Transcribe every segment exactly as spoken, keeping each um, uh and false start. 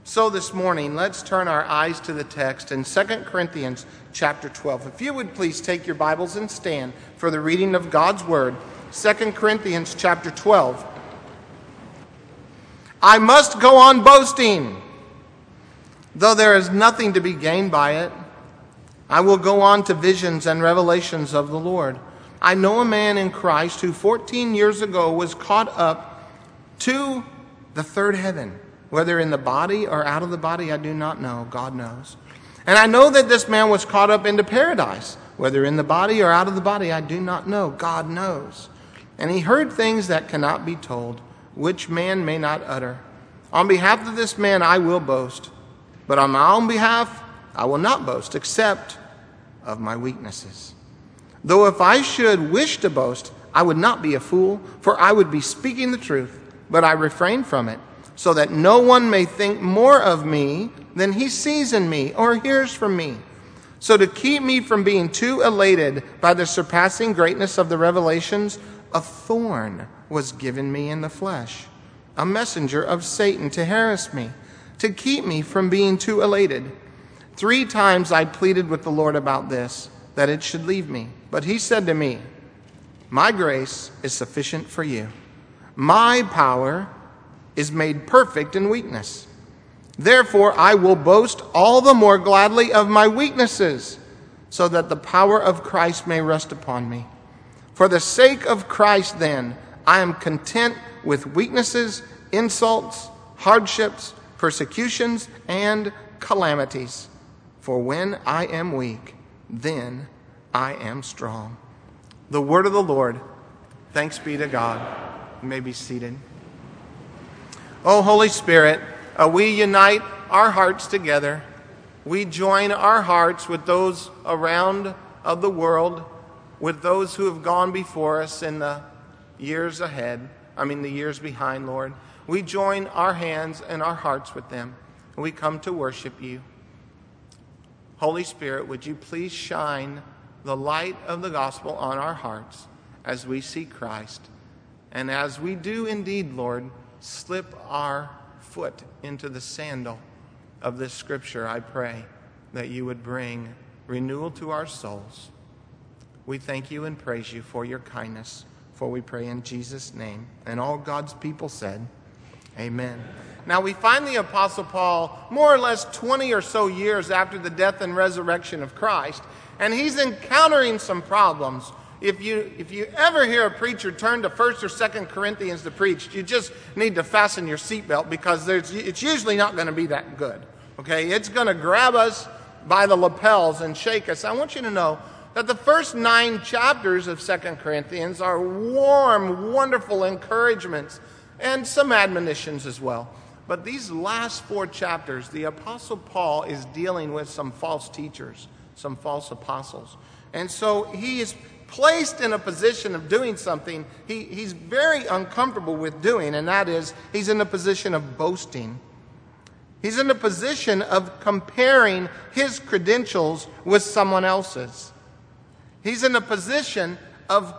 So this morning, let's turn our eyes to the text in Second Corinthians chapter twelve. If you would please take your Bibles and stand for the reading of God's Word. Second Corinthians chapter twelve. I must go on boasting, though there is nothing to be gained by it. I will go on to visions and revelations of the Lord. I know a man in Christ who fourteen years ago was caught up to the third heaven. Whether in the body or out of the body, I do not know. God knows. And I know that this man was caught up into paradise. Whether in the body or out of the body, I do not know. God knows. And he heard things that cannot be told, which man may not utter. On behalf of this man, I will boast. But on my own behalf, I will not boast, except of my weaknesses. Though if I should wish to boast, I would not be a fool, for I would be speaking the truth. But I refrain from it, so that no one may think more of me than he sees in me or hears from me. So to keep me from being too elated by the surpassing greatness of the revelations, a thorn was given me in the flesh, a messenger of Satan to harass me, to keep me from being too elated. Three times I pleaded with the Lord about this, that it should leave me. But he said to me, my grace is sufficient for you. My power is made perfect in weakness. Therefore, I will boast all the more gladly of my weaknesses, so that the power of Christ may rest upon me. For the sake of Christ, then, I am content with weaknesses, insults, hardships, persecutions, and calamities. For when I am weak, then I am strong. The word of the Lord. Thanks be to God. You may be seated. Oh, Holy Spirit, uh, we unite our hearts together. We join our hearts with those around of the world, with those who have gone before us in the years ahead, I mean the years behind, Lord. We join our hands and our hearts with them, and we come to worship you. Holy Spirit, would you please shine the light of the gospel on our hearts as we see Christ, and as we do indeed, Lord, slip our foot into the sandal of this scripture, I pray that you would bring renewal to our souls. We thank you and praise you for your kindness, for we pray in Jesus' name. And all God's people said, amen. Now we find the Apostle Paul more or less twenty or so years after the death and resurrection of Christ, and he's encountering some problems. If you if you ever hear a preacher turn to First or Second Corinthians to preach, you just need to fasten your seatbelt, because there's, it's usually not going to be that good. Okay, it's going to grab us by the lapels and shake us. I want you to know that the first nine chapters of Second Corinthians are warm, wonderful encouragements and some admonitions as well. But these last four chapters, the Apostle Paul is dealing with some false teachers, some false apostles. And so he is placed in a position of doing something he, he's very uncomfortable with doing, and that is he's in a position of boasting. He's in a position of comparing his credentials with someone else's. He's in a position of,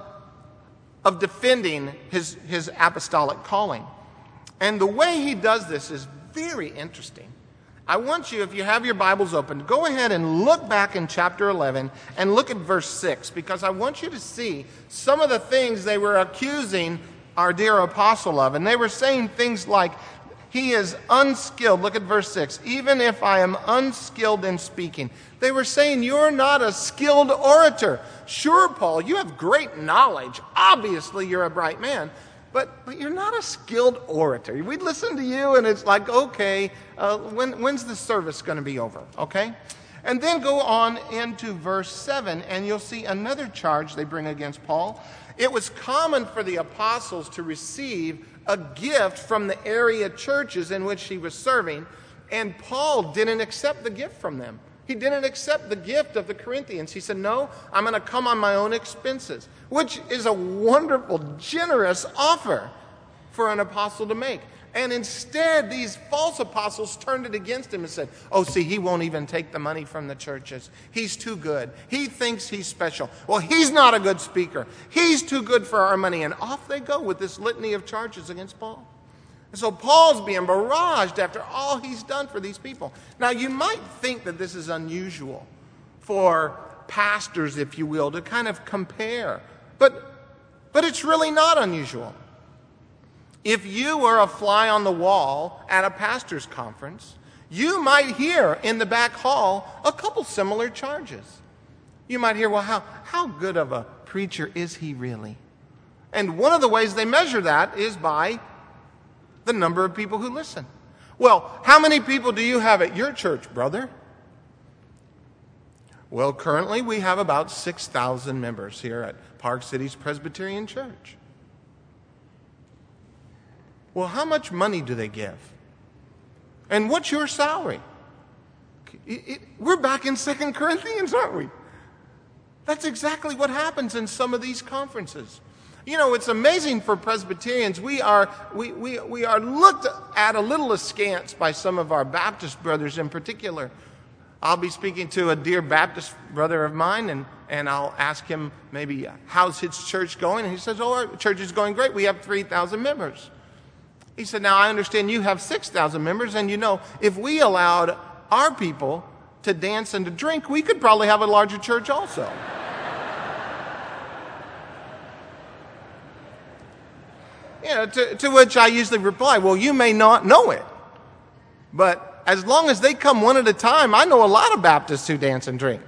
of defending his, his apostolic calling. And the way he does this is very interesting. I want you, if you have your Bibles open, go ahead and look back in chapter eleven and look at verse six, because I want you to see some of the things they were accusing our dear apostle of. And they were saying things like, he is unskilled. Look at verse six. Even if I am unskilled in speaking. They were saying, you're not a skilled orator. Sure, Paul, you have great knowledge. Obviously, you're a bright man. But, but you're not a skilled orator. We listen to you and it's like, okay, uh, when, when's the service going to be over? Okay? And then go on into verse seven, and you'll see another charge they bring against Paul. It was common for the apostles to receive a gift from the area churches in which he was serving, and Paul didn't accept the gift from them. He didn't accept the gift of the Corinthians. He said, no, I'm going to come on my own expenses, which is a wonderful, generous offer for an apostle to make. And instead, these false apostles turned it against him and said, oh, see, he won't even take the money from the churches. He's too good. He thinks he's special. Well, he's not a good speaker. He's too good for our money. And off they go with this litany of charges against Paul. And so Paul's being barraged after all he's done for these people. Now, you might think that this is unusual for pastors, if you will, to kind of compare. But, but it's really not unusual. If you were a fly on the wall at a pastor's conference, you might hear in the back hall a couple similar charges. You might hear, well, how, how good of a preacher is he really? And one of the ways they measure that is by the number of people who listen. Well, how many people do you have at your church, brother? Well, currently we have about six thousand members here at Park Cities Presbyterian Church. Well, how much money do they give? And what's your salary? It, it, we're back in Second Corinthians, aren't we? That's exactly what happens in some of these conferences. You know, it's amazing for Presbyterians. We are, we, we, we are looked at a little askance by some of our Baptist brothers in particular. I'll be speaking to a dear Baptist brother of mine, and, and I'll ask him maybe, how's his church going? And he says, oh, our church is going great. We have three thousand members. He said, now I understand you have six thousand members, and you know, if we allowed our people to dance and to drink, we could probably have a larger church also. You know, to, to which I usually reply, well, you may not know it, but as long as they come one at a time, I know a lot of Baptists who dance and drink.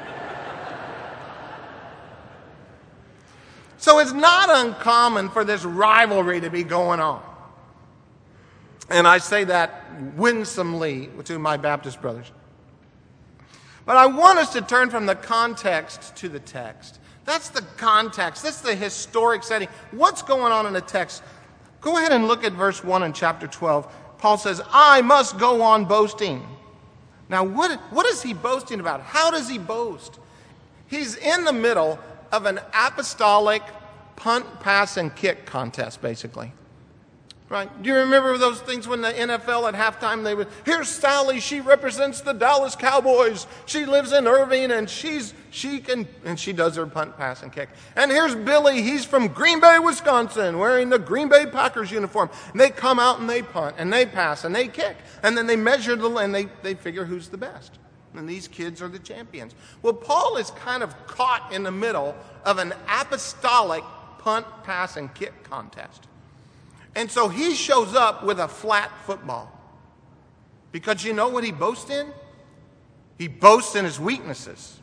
So it's not uncommon for this rivalry to be going on. And I say that winsomely to my Baptist brothers. But I want us to turn from the context to the text. That's the context. That's the historic setting. What's going on in the text? Go ahead and look at verse one in chapter twelve. Paul says, I must go on boasting. Now, what, what is he boasting about? How does he boast? He's in the middle of an apostolic punt, pass, and kick contest, basically. Right? Do you remember those things when the N F L at halftime, they would, here's Sally, she represents the Dallas Cowboys. She lives in Irving, and she's she can and she does her punt, pass, and kick. And here's Billy, he's from Green Bay, Wisconsin, wearing the Green Bay Packers uniform. And they come out and they punt, and they pass, and they kick. And then they measure the and they, they figure who's the best. And these kids are the champions. Well, Paul is kind of caught in the middle of an apostolic punt, pass, and kick contest. And so he shows up with a flat football. Because you know what he boasts in? He boasts in his weaknesses.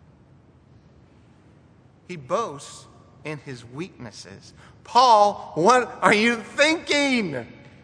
He boasts in his weaknesses. Paul, what are you thinking?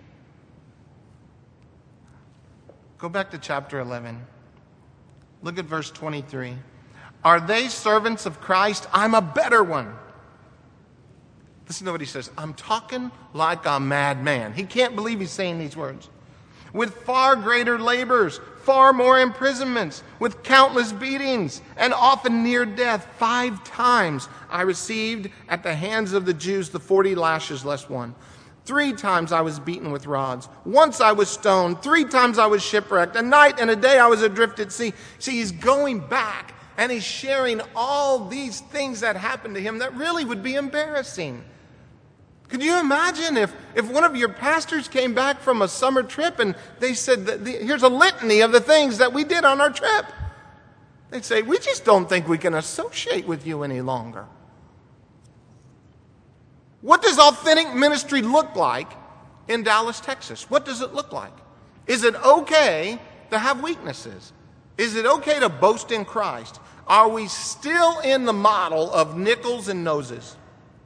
Go back to chapter eleven. Look at verse twenty-three. Are they servants of Christ? I'm a better one. Listen to what he says. I'm talking like a madman. He can't believe he's saying these words. With far greater labors, far more imprisonments, with countless beatings, and often near death. Five times I received at the hands of the Jews the forty lashes less one. Three times I was beaten with rods. Once I was stoned. Three times I was shipwrecked. A night and a day I was adrift at sea. See, he's going back and he's sharing all these things that happened to him that really would be embarrassing. Could you imagine if, if one of your pastors came back from a summer trip and they said, that the, here's a litany of the things that we did on our trip. They'd say, we just don't think we can associate with you any longer. What does authentic ministry look like in Dallas, Texas? What does it look like? Is it okay to have weaknesses? Is it okay to boast in Christ? Are we still in the model of nickels and noses?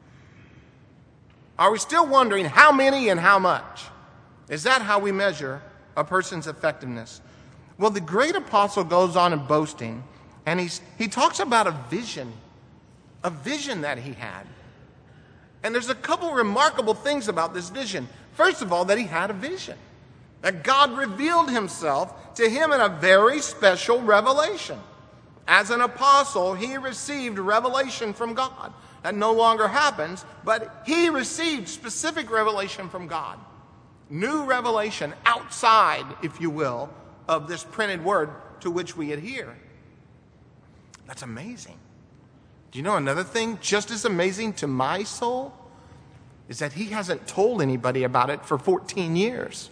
Are we still wondering how many and how much? Is that how we measure a person's effectiveness? Well, the great apostle goes on in boasting, and he's, he talks about a vision, a vision that he had. And there's a couple remarkable things about this vision. First of all, that he had a vision, that God revealed himself to him in a very special revelation. As an apostle, he received revelation from God. That no longer happens, but he received specific revelation from God. New revelation outside, if you will, of this printed word to which we adhere. That's amazing. Do you know another thing just as amazing to my soul? is that he hasn't told anybody about it for fourteen years.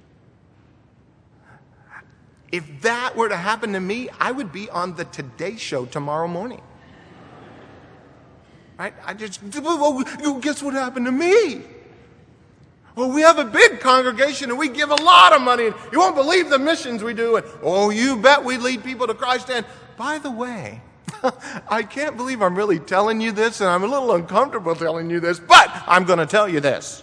If that were to happen to me, I would be on the Today Show tomorrow morning. Right? I just, well, guess what happened to me? Well, we have a big congregation and we give a lot of money. And you won't believe the missions we do. And, oh, you bet we lead people to Christ. And by the way, I can't believe I'm really telling you this, and I'm a little uncomfortable telling you this, but I'm going to tell you this.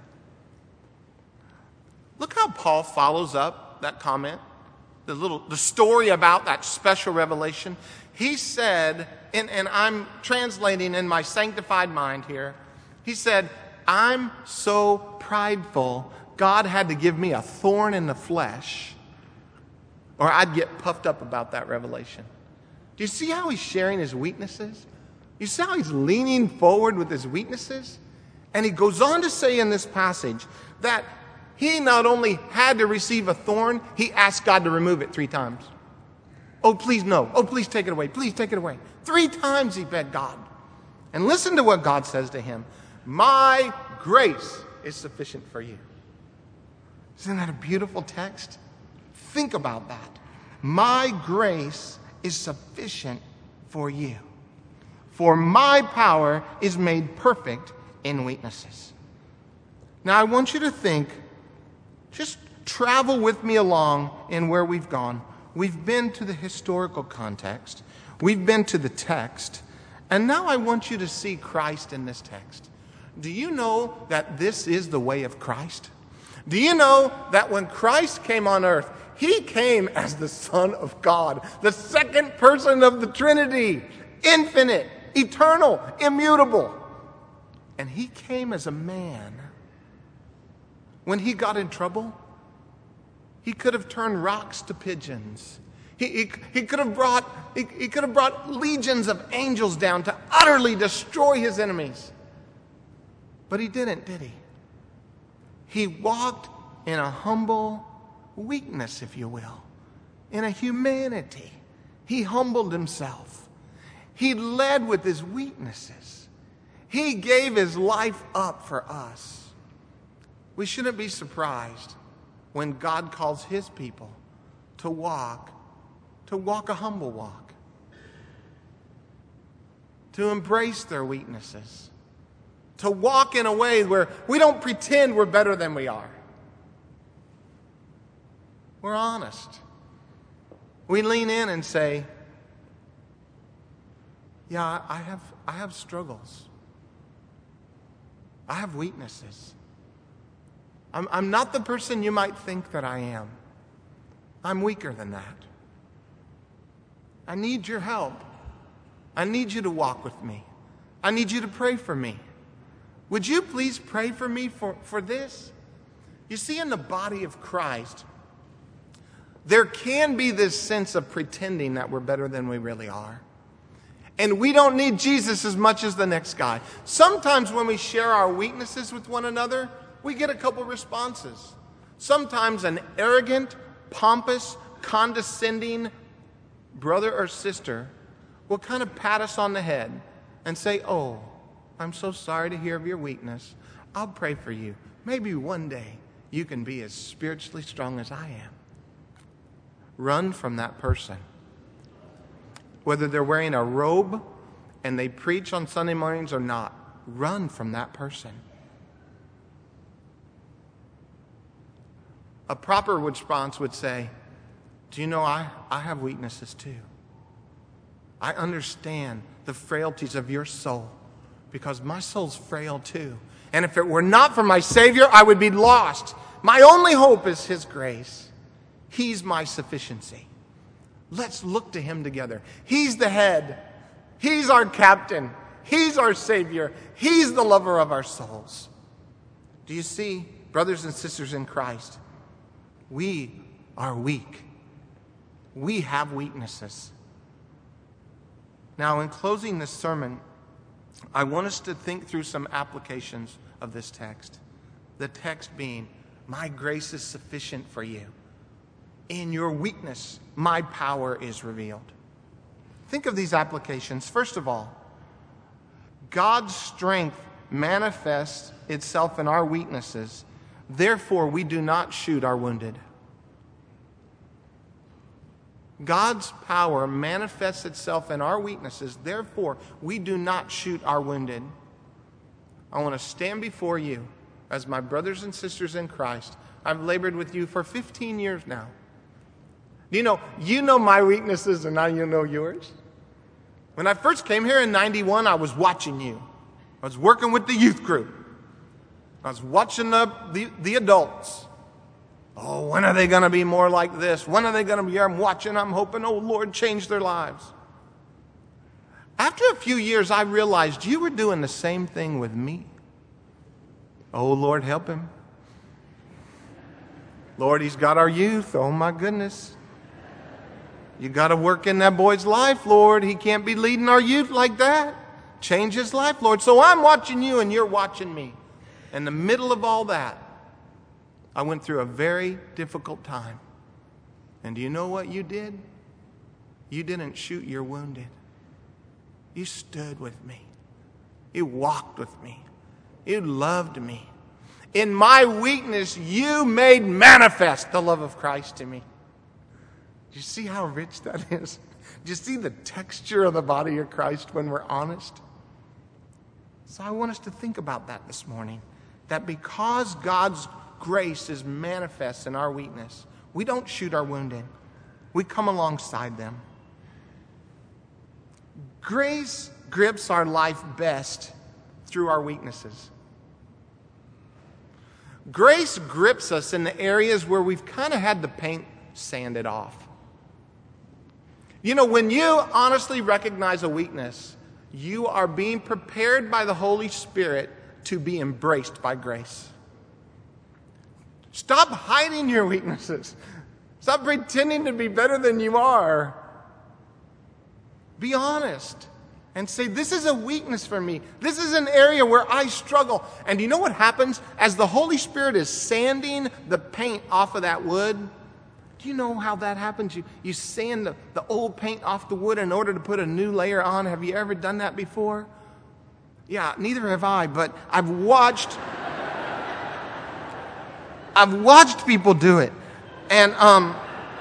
Look how Paul follows up that comment, the little the story about that special revelation. He said, and, and I'm translating in my sanctified mind here, he said, I'm so prideful, God had to give me a thorn in the flesh, or I'd get puffed up about that revelation. Do you see how he's sharing his weaknesses? You see how he's leaning forward with his weaknesses? And he goes on to say in this passage that he not only had to receive a thorn, he asked God to remove it three times. Oh, please no. Oh, please take it away. Please take it away. Three times he begged God. And listen to what God says to him. My grace is sufficient for you. Isn't that a beautiful text? Think about that. My grace is sufficient for you. For my power is made perfect in weaknesses. Now I want you to think, just travel with me along in where we've gone. We've been to the historical context. We've been to the text. And now I want you to see Christ in this text. Do you know that this is the way of Christ? Do you know that when Christ came on earth, he came as the Son of God, the second person of the Trinity, infinite, eternal, immutable. And he came as a man. When he got in trouble, he could have turned rocks to pigeons. He, he, he, could have brought, he, he could have brought legions of angels down to utterly destroy his enemies. But he didn't, did he? He walked in a humble weakness, if you will, in a humanity. He humbled himself. He led with his weaknesses. He gave his life up for us. We shouldn't be surprised when God calls his people to walk, to walk a humble walk, to embrace their weaknesses, to walk in a way where we don't pretend we're better than we are. We're honest. We lean in and say, yeah, I have, I have struggles. I have weaknesses. I'm, I'm not the person you might think that I am. I'm weaker than that. I need your help. I need you to walk with me. I need you to pray for me. Would you please pray for me for, for this? You see, in the body of Christ, there can be this sense of pretending that we're better than we really are. And we don't need Jesus as much as the next guy. Sometimes when we share our weaknesses with one another, we get a couple responses. Sometimes an arrogant, pompous, condescending brother or sister will kind of pat us on the head and say, oh, I'm so sorry to hear of your weakness. I'll pray for you. Maybe one day you can be as spiritually strong as I am. Run from that person. Whether they're wearing a robe and they preach on Sunday mornings or not, run from that person. A proper response would say, do you know, I, I have weaknesses too. I understand the frailties of your soul because my soul's frail too. And if it were not for my Savior, I would be lost. My only hope is his grace. He's my sufficiency. Let's look to him together. He's the head. He's our captain. He's our Savior. He's the lover of our souls. Do you see, brothers and sisters in Christ, we are weak. We have weaknesses. Now, in closing this sermon, I want us to think through some applications of this text. The text being, my grace is sufficient for you. In your weakness, my power is revealed. Think of these applications. First of all, God's strength manifests itself in our weaknesses. Therefore, we do not shoot our wounded. God's power manifests itself in our weaknesses. Therefore, we do not shoot our wounded. I want to stand before you as my brothers and sisters in Christ. I've labored with you for fifteen years now. You know, you know my weaknesses and now you know yours. When I first came here in ninety-one, I was watching you. I was working with the youth group. I was watching the, the, the adults. Oh, when are they going to be more like this? When are they going to be? I'm watching, I'm hoping, oh, Lord, change their lives. After a few years, I realized you were doing the same thing with me. Oh, Lord, help him. Lord, he's got our youth. Oh, my goodness. You got to work in that boy's life, Lord. He can't be leading our youth like that. Change his life, Lord. So I'm watching you and you're watching me. In the middle of all that, I went through a very difficult time. And do you know what you did? You didn't shoot your wounded. You stood with me. You walked with me. You loved me. In my weakness, you made manifest the love of Christ to me. Do you see how rich that is? Do you see the texture of the body of Christ when we're honest? So I want us to think about that this morning. That because God's grace is manifest in our weakness, we don't shoot our wounded. We come alongside them. Grace grips our life best through our weaknesses. Grace grips us in the areas where we've kind of had the paint sanded off. You know, when you honestly recognize a weakness, you are being prepared by the Holy Spirit to be embraced by grace. Stop hiding your weaknesses. Stop pretending to be better than you are. Be honest and say, this is a weakness for me. This is an area where I struggle. And you know what happens? As the Holy Spirit is sanding the paint off of that wood, do you know how that happens? You, you sand the, the old paint off the wood in order to put a new layer on. Have you ever done that before? Yeah, neither have I, but I've watched I've watched people do it. And um,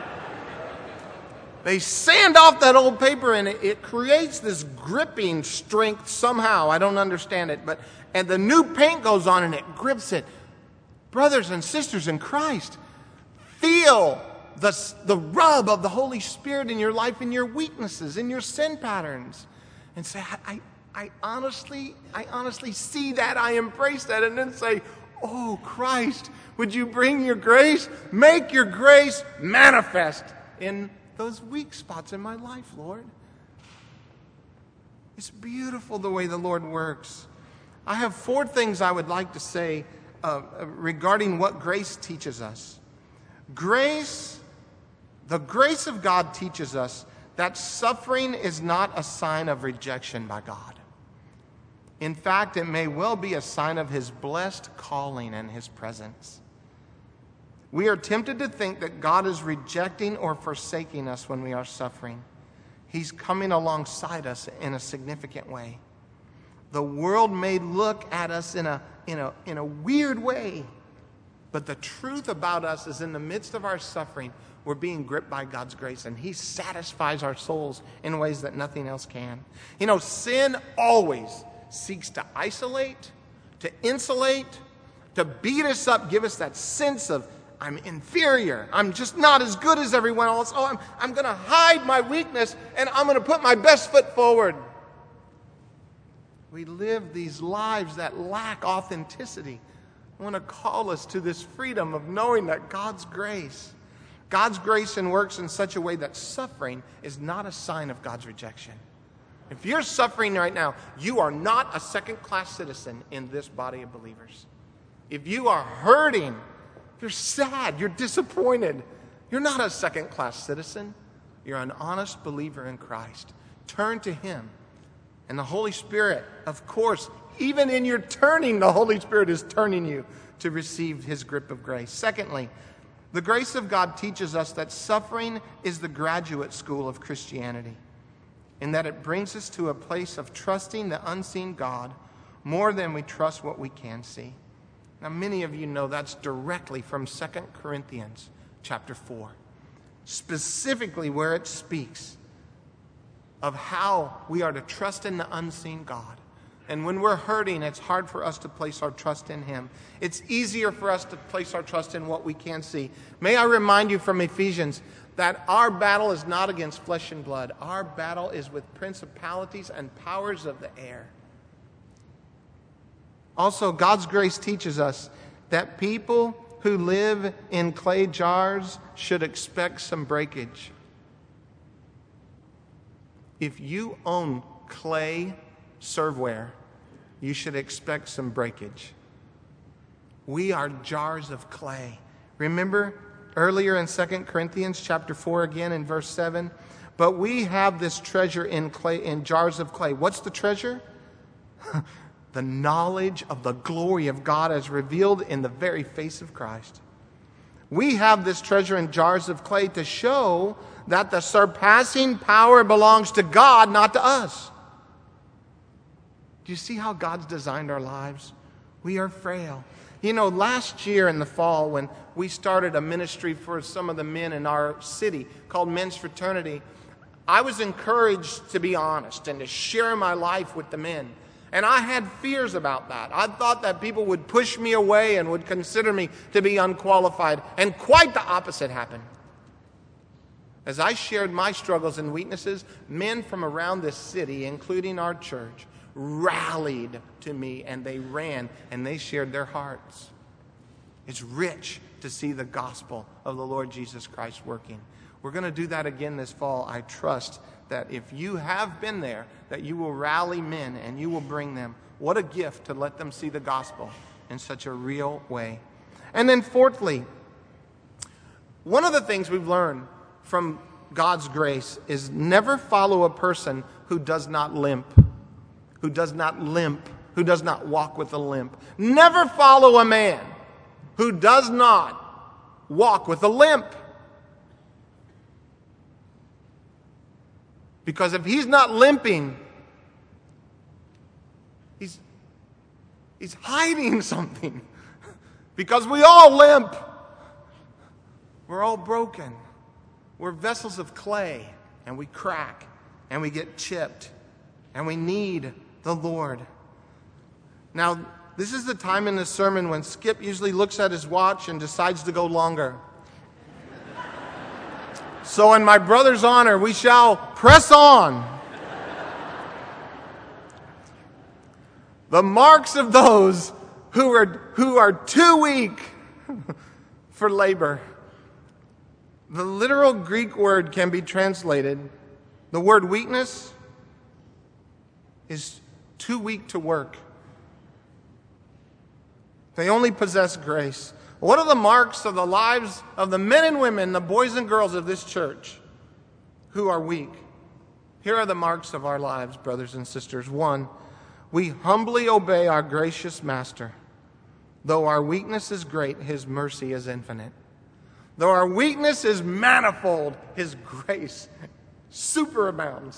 they sand off that old paper and it, it creates this gripping strength somehow. I don't understand it, but and the new paint goes on and it grips it. Brothers and sisters in Christ, feel the, the rub of the Holy Spirit in your life, in your weaknesses, in your sin patterns, and say, I, I I honestly, I honestly see that, I embrace that, and then say, oh, Christ, would you bring your grace? Make your grace manifest in those weak spots in my life, Lord. It's beautiful the way the Lord works. I have four things I would like to say uh, regarding what grace teaches us. Grace, the grace of God teaches us that suffering is not a sign of rejection by God. In fact, it may well be a sign of his blessed calling and his presence. We are tempted to think that God is rejecting or forsaking us when we are suffering. He's coming alongside us in a significant way. The world may look at us in a, in a, in a weird way, but the truth about us is in the midst of our suffering, we're being gripped by God's grace, and he satisfies our souls in ways that nothing else can. You know, sin always seeks to isolate, to insulate, to beat us up, give us that sense of, I'm inferior. I'm just not as good as everyone else. Oh, I'm, I'm going to hide my weakness, and I'm going to put my best foot forward. We live these lives that lack authenticity. I want to call us to this freedom of knowing that God's grace, God's grace and works in such a way that suffering is not a sign of God's rejection. If you're suffering right now, you are not a second-class citizen in this body of believers. If you are hurting, you're sad, you're disappointed, you're not a second-class citizen. You're an honest believer in Christ. Turn to him. And the Holy Spirit, of course, even in your turning, the Holy Spirit is turning you to receive his grip of grace. Secondly, the grace of God teaches us that suffering is the graduate school of Christianity, in that it brings us to a place of trusting the unseen God more than we trust what we can see. Now, many of you know that's directly from Second Corinthians chapter four, specifically where it speaks of how we are to trust in the unseen God. And when we're hurting, it's hard for us to place our trust in Him. It's easier for us to place our trust in what we can see. May I remind you from Ephesians that our battle is not against flesh and blood. Our battle is with principalities and powers of the air. Also, God's grace teaches us that people who live in clay jars should expect some breakage. If you own clay serveware, you should expect some breakage. We are jars of clay. Remember earlier in Second Corinthians chapter four again in verse seven, but we have this treasure in clay, in jars of clay. What's the treasure? The knowledge of the glory of God as revealed in the very face of Christ. We have this treasure in jars of clay to show that the surpassing power belongs to God, not to us. Do you see how God's designed our lives? We are frail. You know, last year in the fall when we started a ministry for some of the men in our city called Men's Fraternity, I was encouraged to be honest and to share my life with the men. And I had fears about that. I thought that people would push me away and would consider me to be unqualified. And quite the opposite happened. As I shared my struggles and weaknesses, men from around this city, including our church, rallied to me and they ran and they shared their hearts. It's rich to see the gospel of the Lord Jesus Christ working. We're going to do that again this fall. I trust that if you have been there, that you will rally men and you will bring them. What a gift to let them see the gospel in such a real way. And then fourthly, one of the things we've learned from God's grace is never follow a person who does not limp, who does not limp, who does not walk with a limp. Never follow a man who does not walk with a limp. Because if he's not limping, he's, he's hiding something. Because we all limp. We're all broken. We're vessels of clay, and we crack, and we get chipped, and we need the Lord. Now, this is the time in the sermon when Skip usually looks at his watch and decides to go longer. So in my brother's honor, we shall press on. The marks of those who are, who are too weak for labor. The literal Greek word can be translated. The word weakness is too weak to work. They only possess grace. What are the marks of the lives of the men and women, the boys and girls of this church who are weak? Here are the marks of our lives, brothers and sisters. One, we humbly obey our gracious Master. Though our weakness is great, His mercy is infinite. Though our weakness is manifold, His grace superabounds.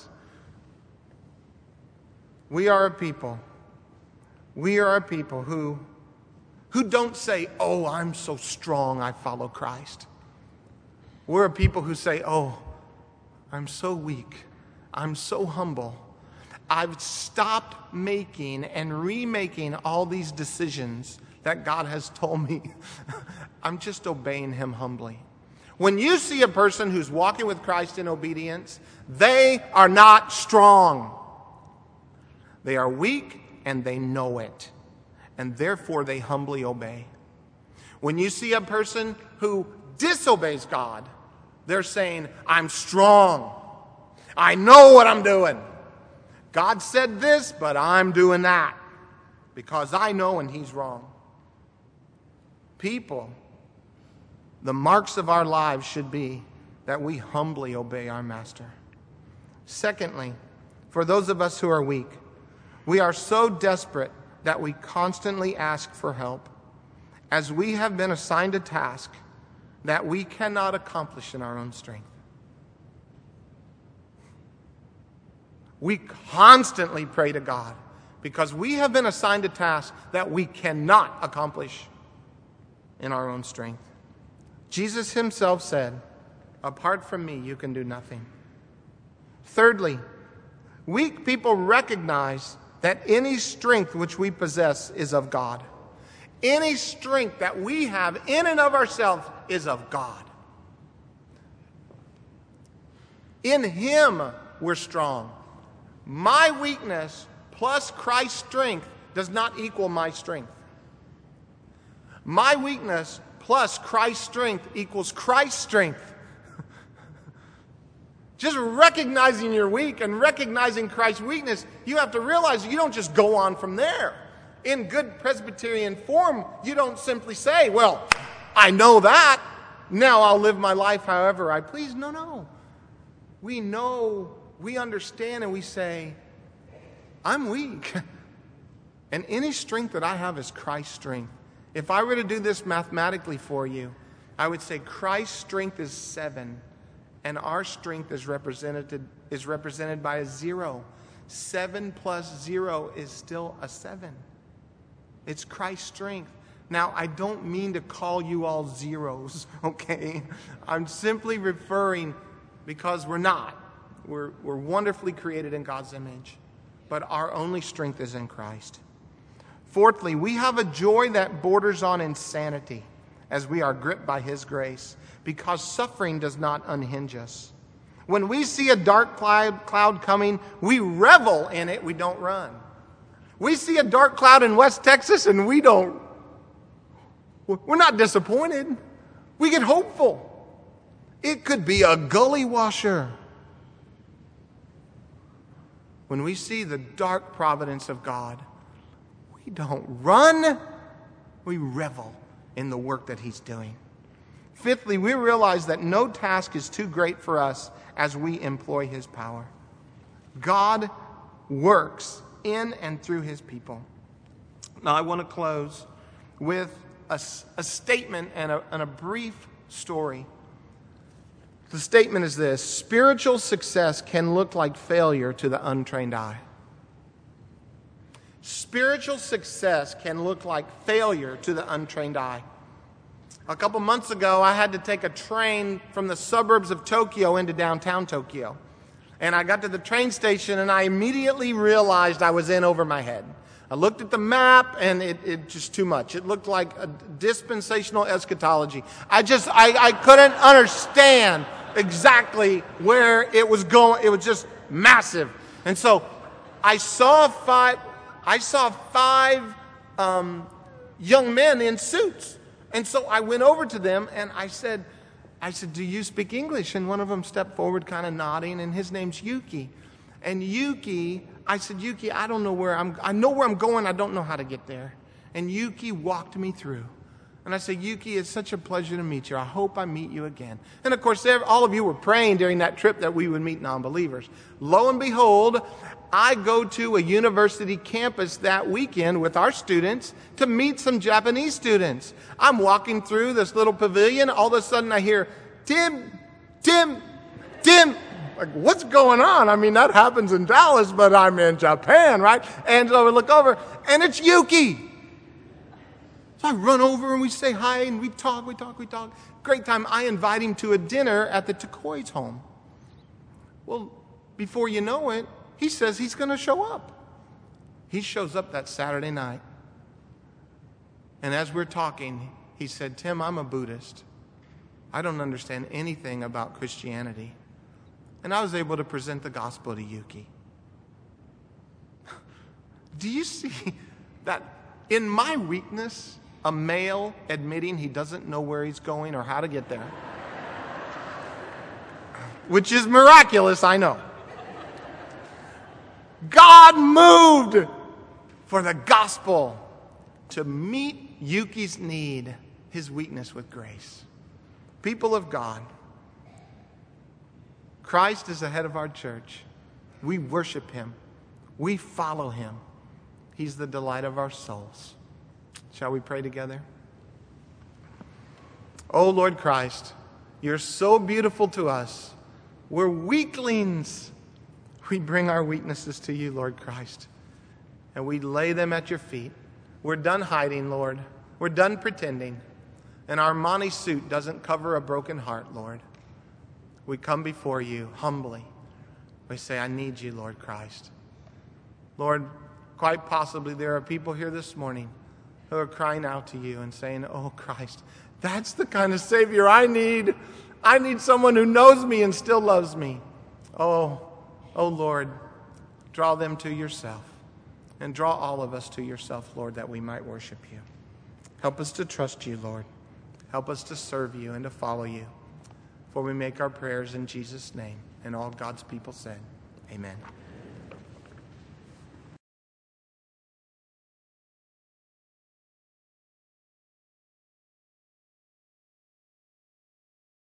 We are a people. We are a people who Who don't say, oh, I'm so strong, I follow Christ. We're a people who say, oh, I'm so weak, I'm so humble. I've stopped making and remaking all these decisions that God has told me. I'm just obeying Him humbly. When you see a person who's walking with Christ in obedience, they are not strong. They are weak and they know it. And therefore they humbly obey. When you see a person who disobeys God, they're saying, I'm strong. I know what I'm doing. God said this, but I'm doing that because I know and He's wrong. People, the marks of our lives should be that we humbly obey our Master. Secondly, for those of us who are weak, we are so desperate that we constantly ask for help, as we have been assigned a task that we cannot accomplish in our own strength. We constantly pray to God because we have been assigned a task that we cannot accomplish in our own strength. Jesus himself said, apart from me, you can do nothing. Thirdly, weak people recognize that any strength which we possess is of God. Any strength that we have in and of ourselves is of God. In him we're strong. My weakness plus Christ's strength does not equal my strength. My weakness plus Christ's strength equals Christ's strength. Just recognizing you're weak and recognizing Christ's weakness, you have to realize you don't just go on from there. In good Presbyterian form, you don't simply say, well, I know that, now I'll live my life however I please. No, no. We know, we understand, and we say, I'm weak. And any strength that I have is Christ's strength. If I were to do this mathematically for you, I would say Christ's strength is seven, and our strength is represented, is represented by a zero. Seven plus zero is still a seven. It's Christ's strength. Now, I don't mean to call you all zeros, okay? I'm simply referring, because we're not. We're, we're wonderfully created in God's image. But our only strength is in Christ. Fourthly, we have a joy that borders on insanity as we are gripped by his grace, because suffering does not unhinge us. When we see a dark cloud, cloud coming, we revel in it, we don't run. We see a dark cloud in West Texas and we don't, we're not disappointed. We get hopeful. It could be a gully washer. When we see the dark providence of God, we don't run, we revel in the work that he's doing. Fifthly, we realize that no task is too great for us as we employ his power. God works in and through his people. Now, I want to close with a, a statement and a, and a brief story. The statement is this: spiritual success can look like failure to the untrained eye. Spiritual success can look like failure to the untrained eye. A couple months ago, I had to take a train from the suburbs of Tokyo into downtown Tokyo. And I got to the train station and I immediately realized I was in over my head. I looked at the map and it, it just too much. It looked like a dispensational eschatology. I just, I, I couldn't understand exactly where it was going. It was just massive. And so I saw five, I saw five um, young men in suits. And so I went over to them and I said, I said, do you speak English? And one of them stepped forward kind of nodding, and his name's Yuki. And Yuki, I said, Yuki, I don't know where I'm, I know where I'm going, I don't know how to get there. And Yuki walked me through. And I said, Yuki, it's such a pleasure to meet you. I hope I meet you again. And of course, all of you were praying during that trip that we would meet non-believers. Lo and behold, I go to a university campus that weekend with our students to meet some Japanese students. I'm walking through this little pavilion. All of a sudden I hear, Tim, Tim, Tim. Like, what's going on? I mean, that happens in Dallas, but I'm in Japan, right? And so I look over, and it's Yuki. So I run over and we say hi and we talk, we talk, we talk. Great time. I invite him to a dinner at the Takoi's home. Well, before you know it, he says he's going to show up. He shows up that Saturday night. And as we're talking, he said, Tim, I'm a Buddhist. I don't understand anything about Christianity. And I was able to present the gospel to Yuki. Do you see that in my weakness, a male admitting he doesn't know where he's going or how to get there? Which is miraculous, I know. God moved for the gospel to meet Yuki's need, his weakness, with grace. People of God, Christ is the head of our church. We worship him. We follow him. He's the delight of our souls. Shall we pray together? Oh, Lord Christ, you're so beautiful to us. We're weaklings. We bring our weaknesses to you, Lord Christ. and we lay them at your feet. We're done hiding, Lord. We're done pretending. And our Armani suit doesn't cover a broken heart, Lord. We come before you humbly. We say, I need you, Lord Christ. Lord, quite possibly there are people here this morning who are crying out to you and saying, oh, Christ, that's the kind of Savior I need. I need someone who knows me and still loves me. Oh, oh, Lord, draw them to yourself. And draw all of us to yourself, Lord, that we might worship you. Help us to trust you, Lord. Help us to serve you and to follow you. For we make our prayers in Jesus' name. And all God's people said, amen.